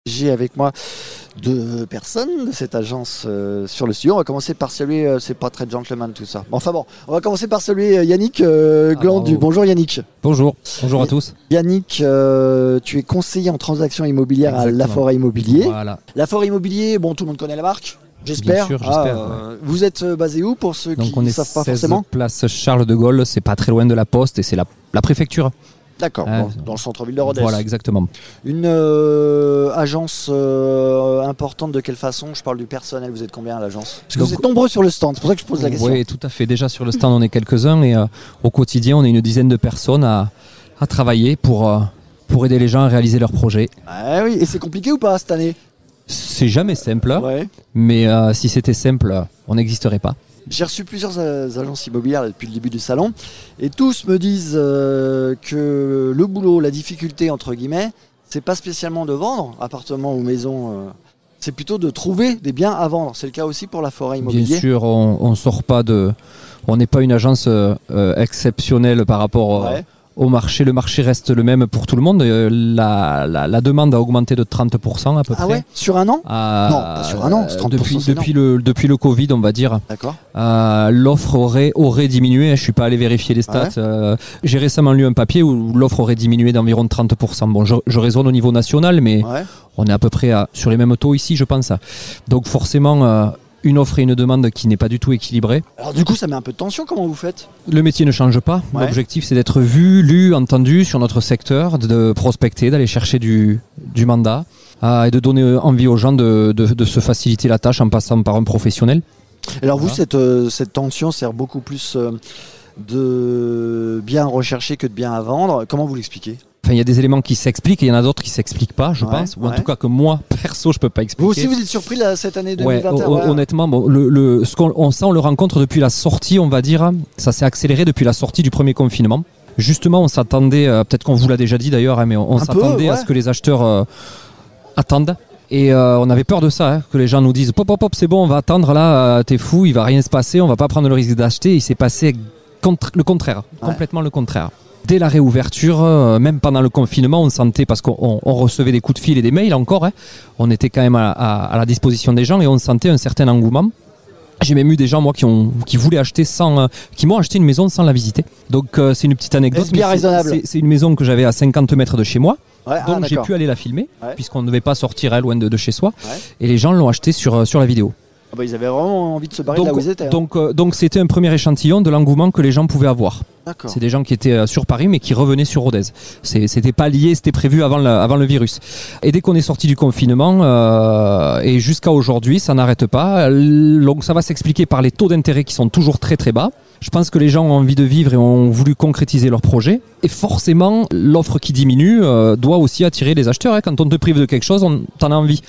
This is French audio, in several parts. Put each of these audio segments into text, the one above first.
J'ai avec moi deux personnes de cette agence sur le studio. On va commencer par saluer, c'est pas très gentleman tout ça. Enfin bon, on va commencer par saluer Yannick Glandu. Bonjour Yannick. Bonjour à tous. Yannick, tu es conseiller en transactions immobilières à Laforêt Immobilier. Voilà. Laforêt Immobilier, bon, tout le monde connaît la marque. J'espère. Bien sûr, j'espère. Vous êtes basé où pour ceux qui on ne est savent pas 16 forcément place Charles de Gaulle, c'est pas très loin de la Poste et c'est la préfecture. D'accord, dans le centre-ville de Rodez. Voilà, exactement. Une agence importante de quelle façon? Je parle du personnel, vous êtes combien à l'agence? Parce que vous êtes nombreux sur le stand, c'est pour ça que je pose la question. Oui, tout à fait. Déjà sur le stand, on est quelques-uns et au quotidien, on est une dizaine de personnes à travailler pour aider les gens à réaliser leurs projets. Ah oui, et c'est compliqué ou pas cette année? C'est jamais simple, ouais. Mais si c'était simple, on n'existerait pas. J'ai reçu plusieurs agences immobilières depuis le début du salon et tous me disent que le boulot, la difficulté entre guillemets, c'est pas spécialement de vendre appartements ou maisons, c'est plutôt de trouver des biens à vendre. C'est le cas aussi pour Laforêt Immobilier. Bien sûr, on sort pas on n'est pas une agence exceptionnelle par rapport au marché. Le marché reste le même pour tout le monde. La demande a augmenté de 30% à peu près. Ah ouais, sur un an? Non, pas sur un an, c'est 30%. Depuis le Covid, on va dire. D'accord. L'offre aurait diminué. Je ne suis pas allé vérifier les stats. Ouais. J'ai récemment lu un papier où l'offre aurait diminué d'environ 30%. Bon, je raisonne au niveau national, mais on est à peu près sur les mêmes taux ici, je pense. Donc forcément... une offre et une demande qui n'est pas du tout équilibrée. Alors du coup, ça met un peu de tension, comment vous faites? Le métier ne change pas. L'objectif, c'est d'être vu, lu, entendu sur notre secteur, de prospecter, d'aller chercher du mandat et de donner envie aux gens de se faciliter la tâche en passant par un professionnel. Alors vous, cette tension sert beaucoup plus de biens recherchés que de biens à vendre. Comment vous l'expliquez? Enfin, il y a des éléments qui s'expliquent et il y en a d'autres qui ne s'expliquent pas, je pense. Ou en tout cas que moi, perso, je ne peux pas expliquer. Vous aussi, vous êtes surpris là, cette année 2021? Honnêtement, ce qu'on le rencontre depuis la sortie, on va dire, ça s'est accéléré depuis la sortie du premier confinement. Justement, on s'attendait, peut-être qu'on vous l'a déjà dit d'ailleurs, mais on s'attendait à ce que les acheteurs attendent. Et on avait peur de ça, que les gens nous disent « Pop, c'est bon, on va attendre là, t'es fou, il ne va rien se passer, on ne va pas prendre le risque d'acheter. » Il s'est passé le contraire, complètement le contraire. Dès la réouverture, même pendant le confinement, on sentait, parce qu'on recevait des coups de fil et des mails encore, on était quand même à la disposition des gens et on sentait un certain engouement. J'ai même eu des gens, moi, qui voulaient acheter qui m'ont acheté une maison sans la visiter. Donc c'est une petite anecdote. C'est bien raisonnable. C'est une maison que j'avais à 50 mètres de chez moi. Donc j'ai pu aller la filmer, puisqu'on ne devait pas sortir loin de chez soi. Et les gens l'ont acheté sur la vidéo. Ah bah, ils avaient vraiment envie de se barrer de là où ils étaient. Donc c'était un premier échantillon de l'engouement que les gens pouvaient avoir. D'accord. C'est des gens qui étaient sur Paris mais qui revenaient sur Rodez. C'était pas lié, c'était prévu avant le virus. Et dès qu'on est sorti du confinement et jusqu'à aujourd'hui, ça n'arrête pas. Donc ça va s'expliquer par les taux d'intérêt qui sont toujours très très bas. Je pense que les gens ont envie de vivre et ont voulu concrétiser leur projet. Et forcément, l'offre qui diminue doit aussi attirer les acheteurs. Quand on te prive de quelque chose, t'en as envie.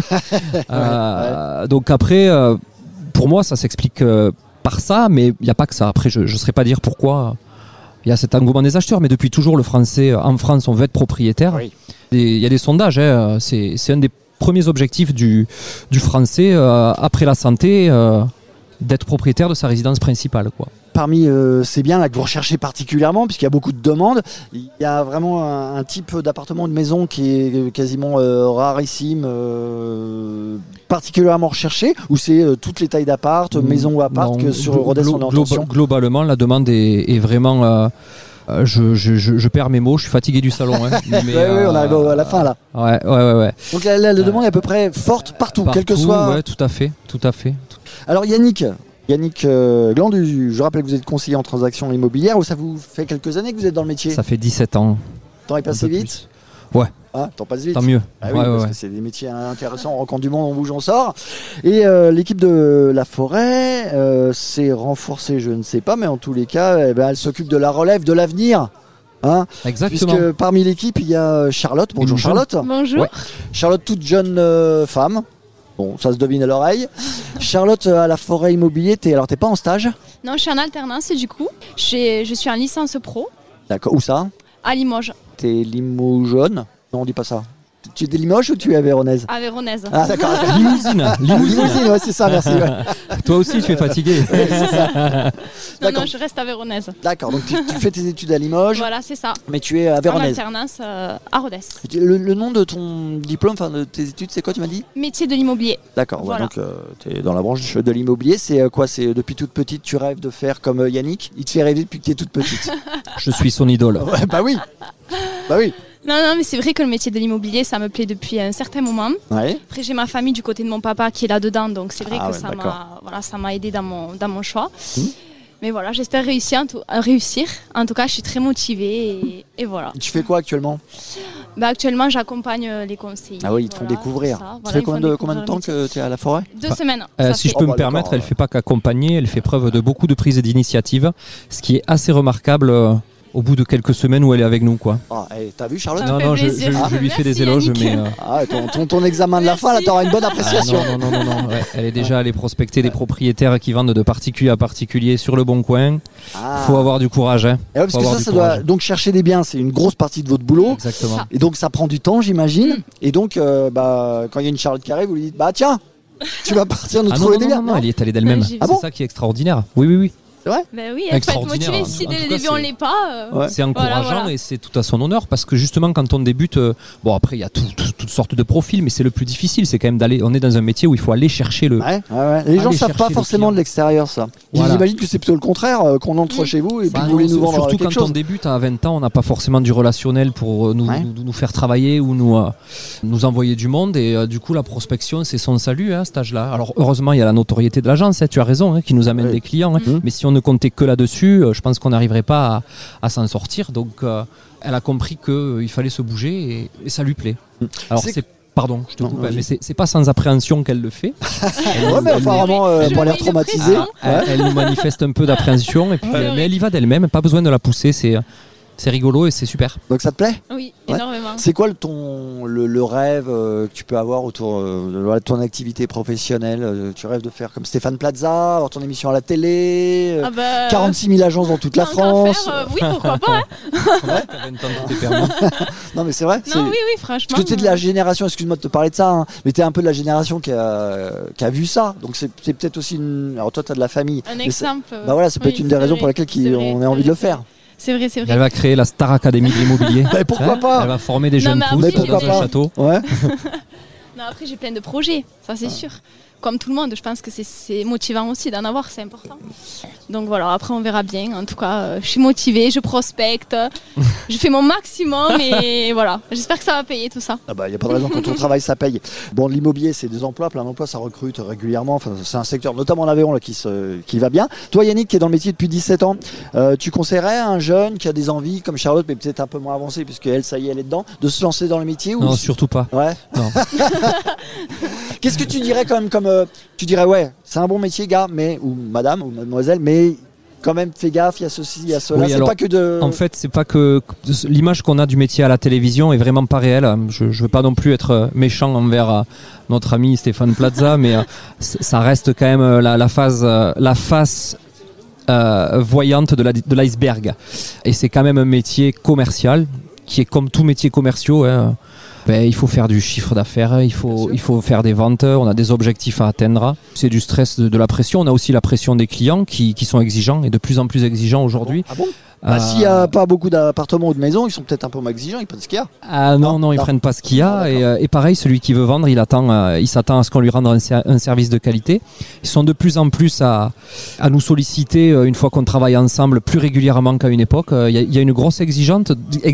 Donc après, pour moi, ça s'explique par ça, mais il n'y a pas que ça. Après, je ne saurais pas dire pourquoi il y a cet engouement des acheteurs. Mais depuis toujours, le Français, en France, on veut être propriétaire. Oui. Il y a des sondages. C'est un des premiers objectifs du Français, après la santé, d'être propriétaire de sa résidence principale, quoi. Parmi ces biens là que vous recherchez particulièrement, puisqu'il y a beaucoup de demandes, il y a vraiment un type d'appartement ou de maison qui est quasiment rarissime, particulièrement recherché, ou c'est toutes les tailles d'appart, maison ou appart, que sur Rodez on est en tension? Globalement, la demande est vraiment... je perds mes mots, je suis fatigué du salon. Mais, on arrive à la fin là. Ouais. Donc la demande est à peu près forte partout, quel que soit... Ouais, tout à fait. Alors Yannick Glandu, je rappelle que vous êtes conseiller en transactions immobilières, ou ça vous fait quelques années que vous êtes dans le métier? Ça fait 17 ans. Le temps est passé vite? Ouais. Temps passe vite. Tant mieux. Ah oui, parce que c'est des métiers intéressants, on rencontre du monde, on bouge, on sort. Et l'équipe de Laforêt s'est renforcée, je ne sais pas, mais en tous les cas, elle s'occupe de la relève, de l'avenir. Exactement. Puisque parmi l'équipe, il y a Charlotte. Bonjour Charlotte. Bonjour. Ouais. Charlotte, toute jeune femme. Bon, ça se devine à l'oreille. Charlotte, à Laforêt Immobilier, t'es pas en stage? Non, je suis en alternance du coup. Je suis en licence pro. D'accord, où ça? À Limoges. T'es limogeonne? Non, on dit pas ça. Tu es des Limoges ou tu es avéronaise? Avéronaise. Ah d'accord. Limousine. Limousine, ouais, c'est ça, merci. Ouais. Toi aussi, tu es fatigué. Ouais, c'est ça. Non, je reste avéronaise. D'accord, donc tu fais tes études à Limoges, Voilà, c'est ça. mais tu es En avéronaise. alternance à Rodez. Le nom de ton diplôme, enfin de tes études, c'est quoi tu m'as dit? Métier de l'immobilier. D'accord, Voilà. donc tu es dans la branche de l'immobilier. C'est quoi? C'est depuis toute petite, tu rêves de faire comme Yannick? Il te fait rêver depuis que tu es toute petite. Je suis son idole. Ouais, bah oui. Bah oui. Non, mais c'est vrai que le métier de l'immobilier, ça me plaît depuis un certain moment. Ouais. Après, j'ai ma famille du côté de mon papa qui est là-dedans, donc c'est vrai Ah que ouais, ça d'accord. m'a aidé dans mon choix. Mmh. Mais voilà, j'espère réussir. En tout cas, je suis très motivée et voilà. Tu fais quoi actuellement? Actuellement, j'accompagne les conseillers. Ah oui, ils te font voilà, découvrir. ça. Ça Voilà, fait ils font combien de découvrir temps le métier. que tu es à la forêt? 2 semaines. Si je Oh, peux bah, me permettre, d'accord, elle fait pas qu'accompagner, elle fait preuve de beaucoup de prise d'initiative, ce qui est assez remarquable au bout de quelques semaines où elle est avec nous, quoi. Ah, t'as vu Charlotte? Ça me Non, fait je plaisir. lui fais Merci, des éloges, Yannick. mais Ah, ton examen de la fin, là, t'auras une bonne ah, appréciation. non. Ouais, elle est déjà allée prospecter des propriétaires qui vendent de particulier à particulier sur le bon coin. Ah. Faut avoir du courage, hein. Et ouais, parce Faut que avoir ça du doit. courage. Donc chercher des biens, c'est une grosse partie de votre boulot. Exactement. Ça. Et donc ça prend du temps, j'imagine. Et donc, quand il y a une Charlotte qui arrive, vous lui dites, bah tiens, tu vas partir nous Ah non, trouver non, des non, biens. non, elle y est allée d'elle-même. Ouais, j'y vais. Ah C'est bon ça qui est extraordinaire. Oui. C'est vrai? Ben oui, elle peut être Extraordinaire. motivée. Si En dès tout le cas, début on c'est- l'est pas. Ouais. C'est encourageant voilà. et c'est tout à son honneur parce que justement quand on débute, bon après il y a toutes sortes de profils, mais c'est le plus difficile, c'est quand même d'aller, on est dans un métier où il faut aller chercher le... Ouais. Les gens Aller savent pas chercher le forcément client. de l'extérieur ça. Voilà. J'imagine que c'est plutôt le contraire, qu'on entre chez vous et puis Bah vous voulez non, nous vendre surtout quelque quand on chose. débute à 20 ans, on n'a pas forcément du relationnel pour nous faire travailler ou nous envoyer du monde et du coup la prospection c'est son salut à cet âge-là. Alors heureusement il y a la notoriété de l'agence, tu as raison, hein, qui nous amène Oui. des clients, hein. Mhm. Mais si on ne comptait que là-dessus, je pense qu'on n'arriverait pas à s'en sortir. Donc elle a compris qu'il fallait se bouger et ça lui plaît. Alors C'est- c'est... Pardon, je te Non, coupe, vas-y. mais c'est pas sans appréhension qu'elle le fait. Ouais, mais apparemment, Je pour vois l'air une traumatisé. pression. Elle nous manifeste un peu d'appréhension, et puis, Ouais. mais elle y va d'elle-même, pas besoin de la pousser, c'est rigolo et c'est super. Donc ça te plaît? Oui, Ouais. énormément. C'est quoi le rêve que tu peux avoir autour de ton activité professionnelle? Tu rêves de faire comme Stéphane Plaza, avoir ton émission à la télé, 46 000 agences dans toute la tant qu'à France. faire, oui, pourquoi pas. Non mais c'est vrai. Non, oui, franchement. Parce que tu es de la génération, excuse-moi de te parler de ça, hein, mais tu es un peu de la génération qui a vu ça. Donc c'est peut-être aussi une... Alors toi tu as de la famille. Un mais ça- exemple. Bah voilà, ça peut Oui, être une des c'est raisons vrai, pour lesquelles c'est vrai, on a envie de le faire. C'est vrai, c'est vrai. Elle va créer la Star Academy de l'immobilier. Bah, pourquoi pas. Elle va former des Non, jeunes mais pousses après, dans pourquoi un pas. château. Ouais. Non, après, j'ai plein de projets, ça c'est sûr. Comme tout le monde, je pense que c'est motivant aussi d'en avoir, c'est important. Donc voilà, après on verra bien. En tout cas, je suis motivée, je prospecte, je fais mon maximum et voilà. J'espère que ça va payer tout ça. Ah bah, y a pas de raison, quand on travaille, ça paye. Bon, l'immobilier, c'est des emplois, plein d'emplois, ça recrute régulièrement. Enfin, c'est un secteur, notamment en Aveyron, là, qui va bien. Toi, Yannick, qui est dans le métier depuis 17 ans, tu conseillerais à un jeune qui a des envies, comme Charlotte, mais peut-être un peu moins avancée, puisqu'elle, ça y est, elle est dedans, de se lancer dans le métier ou... Non, surtout pas. Ouais. Non. Qu'est-ce que tu dirais quand même tu dirais, ouais, c'est un bon métier, gars, mais, ou madame, ou mademoiselle, mais quand même, fais gaffe, il y a ceci, il y a cela. Oui, C'est alors, pas que de... En fait, c'est pas que l'image qu'on a du métier à la télévision est vraiment pas réelle. Je veux pas non plus être méchant envers notre ami Stéphane Plaza, mais ça reste quand même la face voyante de l'iceberg. Et c'est quand même un métier commercial qui est comme tout métier commercial. Hein. Il faut faire du chiffre d'affaires, il faut faire des ventes, on a des objectifs à atteindre. C'est du stress, de la pression. On a aussi la pression des clients qui sont exigeants et de plus en plus exigeants aujourd'hui. Ah bon? Bah, s'il n'y a pas beaucoup d'appartements ou de maisons, ils sont peut-être un peu moins exigeants, ils prennent ce qu'il y a. Ah non, ils prennent pas ce qu'il y a. Et pareil, celui qui veut vendre, il s'attend à ce qu'on lui rende un service de qualité. Ils sont de plus en plus à nous solliciter une fois qu'on travaille ensemble plus régulièrement qu'à une époque. Il y a une grosse exigence.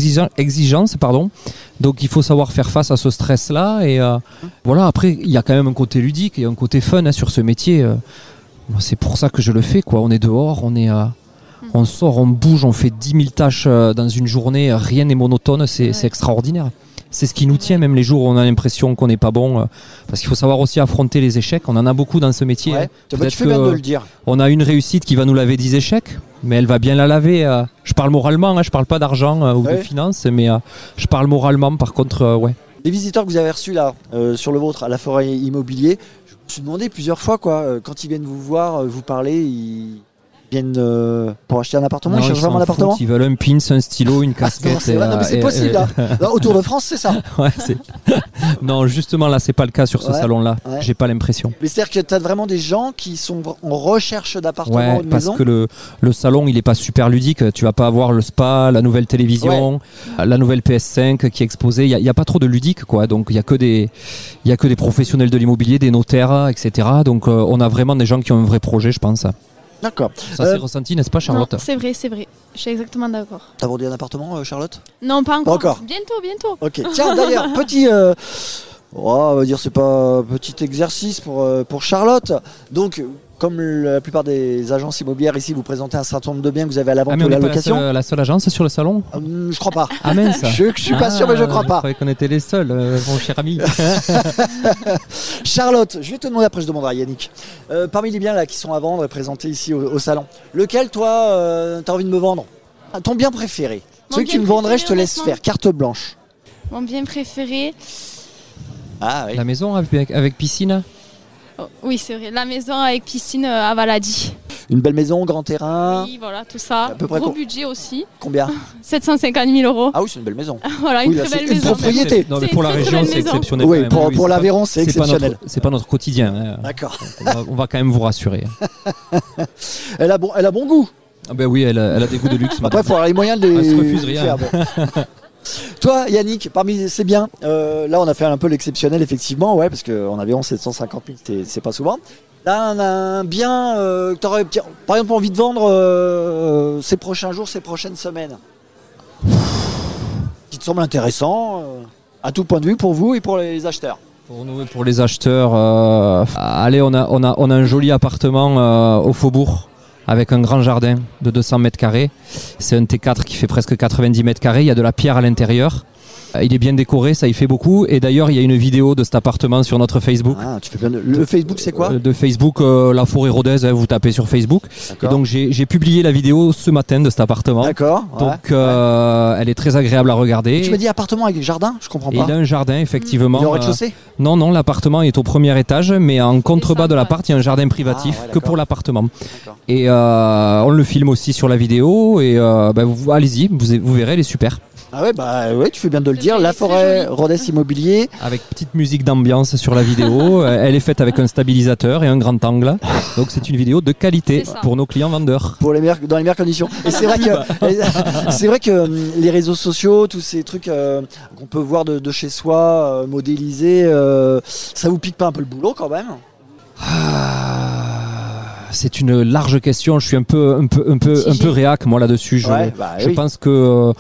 Donc il faut savoir faire face à ce stress-là. Et voilà, après, il y a quand même un côté ludique et un côté fun sur ce métier. C'est pour ça que je le fais, quoi. On est dehors, on sort, on bouge, on fait 10 000 tâches dans une journée, rien n'est monotone, c'est extraordinaire. C'est ce qui nous tient, même les jours où on a l'impression qu'on n'est pas bon, parce qu'il faut savoir aussi affronter les échecs. On en a beaucoup dans ce métier. Ouais. Tu fais bien de le dire. On a une réussite qui va nous laver 10 échecs, mais elle va bien la laver. Je parle moralement, je parle pas d'argent ou de finances, mais je parle moralement par contre, ouais. Les visiteurs que vous avez reçus là, sur le vôtre, à la forêt immobilier, je me suis demandé plusieurs fois, quand ils viennent vous voir, vous parler, viennent pour acheter un appartement? Non, ils cherchent vraiment un appartement? Ils veulent un pins, un stylo, une casquette. C'est possible. Là. Non, autour de France, c'est ça. Ouais, non, justement, là, c'est pas le cas sur ce salon-là. Ouais. J'ai pas l'impression. Mais c'est-à-dire que tu as vraiment des gens qui sont en recherche d'appartements ou de parce maisons? que le salon, il est pas super ludique. Tu vas pas avoir le spa, la nouvelle télévision, la nouvelle PS5 qui est exposée. Il y a pas trop de ludique, quoi. Donc, il y a que des professionnels de l'immobilier, des notaires, etc. Donc, on a vraiment des gens qui ont un vrai projet, je pense. D'accord. Ça s'est ressenti, n'est-ce pas, Charlotte? Non, c'est vrai. Je suis exactement d'accord. T'as vendu un appartement, Charlotte? Non, pas encore. Pas encore. Bientôt. Ok. Tiens, d'ailleurs, petit, on va dire c'est pas petit exercice pour Charlotte. Donc, comme la plupart des agences immobilières ici, vous présentez un certain nombre de biens que vous avez à la vente ou à la location. La seule agence sur le salon? Je crois pas. Ah mince. Je suis pas sûr, mais je crois pas. Je croyais qu'on était les seuls, mon cher ami. Charlotte, je vais te demander, après je demanderai à Yannick. Parmi les biens là qui sont à vendre et présentés ici au salon, lequel toi t'as envie de me vendre? Ton bien préféré? Celui que tu me vendrais, je te laisse faire, carte blanche. Mon bien préféré. Ah oui. La maison avec piscine? Oui, c'est vrai. La maison avec piscine à Valady. Une belle maison, grand terrain. Oui, voilà, tout ça. À peu près gros budget aussi. Combien? 750 000 €. Ah oui, c'est une belle maison. Voilà, une très belle maison. Une propriété. Non, mais pour la région, c'est exceptionnel. Oui, pour l'Aveyron, c'est exceptionnel. C'est pas notre quotidien. Hein. D'accord. On va quand même vous rassurer. Elle a bon goût. Ah ben oui, elle a des goûts de luxe. Après, il faut avoir les moyens de les elle se refuse rien. faire. Bon. Toi, Yannick, parmi ces biens, là on a fait un peu l'exceptionnel, effectivement, parce qu'en Aveyron 750 000, c'est pas souvent. Là, on a un bien que tu aurais par exemple envie de vendre ces prochains jours, ces prochaines semaines, qui te semble intéressant à tout point de vue pour vous et pour les acheteurs. Pour nous et pour les acheteurs, allez, on a un joli appartement au Faubourg, avec un grand jardin de 200 mètres carrés. C'est un T4 qui fait presque 90 mètres carrés. Il y a de la pierre à l'intérieur. Il est bien décoré, ça y fait beaucoup. Et d'ailleurs, il y a une vidéo de cet appartement sur notre Facebook. Ah, tu fais bien le Facebook, c'est quoi? De Facebook, La Forêt Rodez, vous tapez sur Facebook. D'accord. Et donc, j'ai publié la vidéo ce matin de cet appartement. D'accord. Donc, elle est très agréable à regarder. Et tu m'as dit appartement avec jardin? Je comprends pas. Il a un jardin, effectivement. Il est au rez-de-chaussée? Non, l'appartement est au premier étage, mais en contrebas de l'appart, il y a un jardin privatif que pour l'appartement. Et on le filme aussi sur la vidéo. Et allez-y, vous verrez, elle est super. Ah ouais, tu fais bien de le dire. La Forêt Rodez Immobilier. Avec petite musique d'ambiance sur la vidéo. Elle est faite avec un stabilisateur et un grand angle. Donc c'est une vidéo de qualité pour nos clients vendeurs. Dans les meilleures conditions. Et c'est vrai que les réseaux sociaux, tous ces trucs qu'on peut voir de chez soi, modélisés, ça vous pique pas un peu le boulot quand même? C'est une large question. Je suis un peu réac moi là-dessus. Je pense que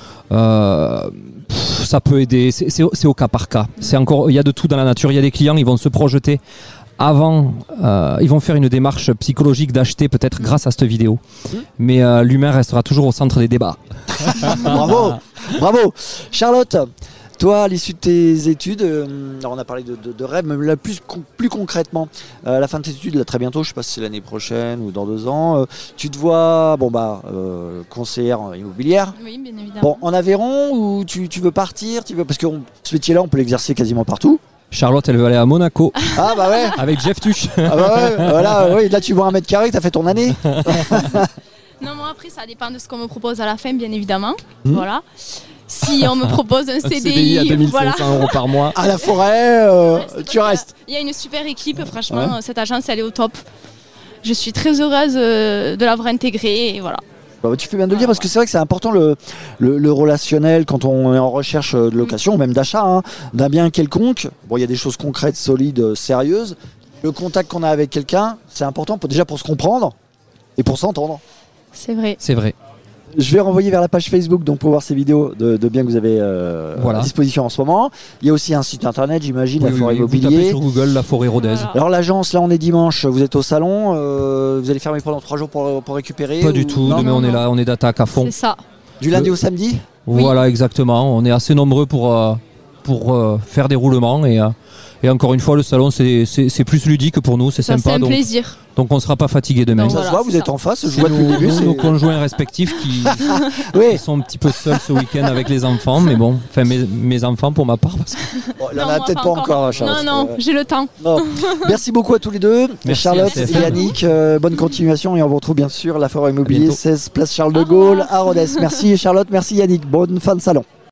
ça peut aider. C'est au cas par cas. Il y a de tout dans la nature. Il y a des clients, ils vont se projeter avant. Ils vont faire une démarche psychologique d'acheter peut-être grâce à cette vidéo. Mais l'humain restera toujours au centre des débats. Bravo, Charlotte. Toi, à l'issue de tes études, alors on a parlé de rêve, mais là, plus concrètement, à la fin de tes études, là, très bientôt, je ne sais pas si c'est l'année prochaine ou dans 2 ans, tu te vois conseillère immobilière. Oui, bien évidemment. Bon, en Aveyron, ou tu veux partir, parce que ce métier-là, on peut l'exercer quasiment partout. Charlotte, elle veut aller à Monaco. Ah bah ouais. Avec Jeff Tuch. Ah bah ouais, voilà, oui, là tu vois 1 mètre carré, t'as fait ton année. Non, moi après, ça dépend de ce qu'on me propose à la fin, bien évidemment. Voilà. Si on me propose un CDI à 2500 € par mois. À la Forêt, tu restes. Il y a une super équipe, franchement, cette agence, elle est au top. Je suis très heureuse de l'avoir intégrée et voilà. Tu fais bien de le dire parce que c'est vrai que c'est important le relationnel quand on est en recherche de location ou même d'achat d'un bien quelconque. Bon, il y a des choses concrètes, solides, sérieuses. Le contact qu'on a avec quelqu'un, c'est important déjà pour se comprendre et pour s'entendre. C'est vrai. C'est vrai. Je vais renvoyer vers la page Facebook donc pour voir ces vidéos de biens que vous avez à disposition en ce moment. Il y a aussi un site internet, j'imagine, La Forêt Immobilier. Vous tapez sur Google La Forêt Rodez. Voilà. Alors l'agence, là on est dimanche, vous êtes au salon, vous allez fermer pendant 3 jours pour récupérer? Pas du tout, demain on est là, on est d'attaque à fond. C'est ça. Du lundi au samedi? Voilà, exactement. On est assez nombreux pour faire des roulements et Et encore une fois, le salon, c'est plus ludique pour nous, c'est sympa. C'est un plaisir. Donc on ne sera pas fatigué demain. Donc, ça se voit, vous êtes en face, je vois depuis le début. Nos conjoints respectifs qui sont un petit peu seuls ce week-end avec les enfants, mais bon, enfin mes enfants pour ma part. Parce que... Bon, il n'y en a peut-être pas encore, Charlotte. Non, j'ai le temps. Bon. Merci beaucoup à tous les deux. Merci, Charlotte et Yannick, bonne continuation et on vous retrouve bien sûr la Foire Immobilier 16 Place Charles de Gaulle à Rodez. Merci Charlotte, merci Yannick, bonne fin de salon.